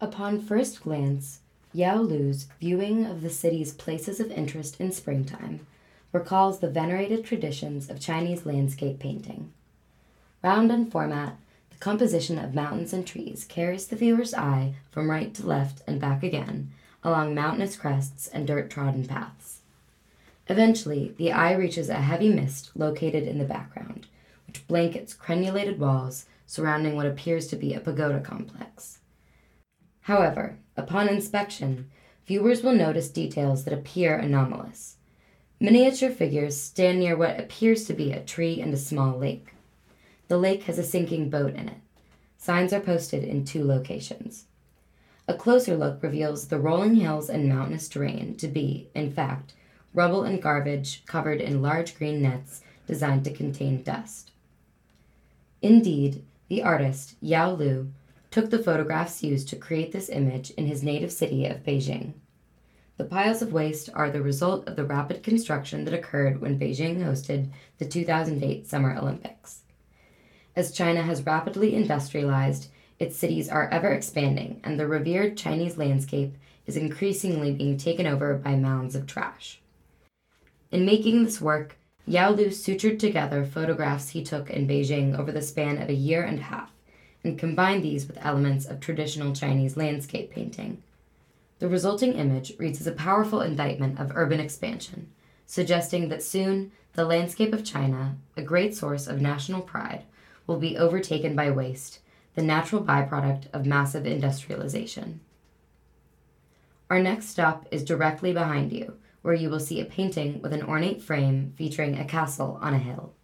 Upon first glance, Yao Lu's viewing of the city's places of interest in springtime recalls the venerated traditions of Chinese landscape painting. Round in format, the composition of mountains and trees carries the viewer's eye from right to left and back again, along mountainous crests and dirt-trodden paths. Eventually, the eye reaches a heavy mist located in the background, which blankets crenulated walls surrounding what appears to be a pagoda complex. However, upon inspection, viewers will notice details that appear anomalous. Miniature figures stand near what appears to be a tree and a small lake. The lake has a sinking boat in it. Signs are posted in 2 locations. A closer look reveals the rolling hills and mountainous terrain to be, in fact, rubble and garbage covered in large green nets designed to contain dust. Indeed, the artist, Yao Lu, took the photographs used to create this image in his native city of Beijing. The piles of waste are the result of the rapid construction that occurred when Beijing hosted the 2008 Summer Olympics. As China has rapidly industrialized, its cities are ever expanding, and the revered Chinese landscape is increasingly being taken over by mounds of trash. In making this work, Yao Lu sutured together photographs he took in Beijing over the span of a year and a half, and combined these with elements of traditional Chinese landscape painting. The resulting image reads as a powerful indictment of urban expansion, suggesting that soon the landscape of China, a great source of national pride, will be overtaken by waste, the natural byproduct of massive industrialization. Our next stop is directly behind you, where you will see a painting with an ornate frame featuring a castle on a hill.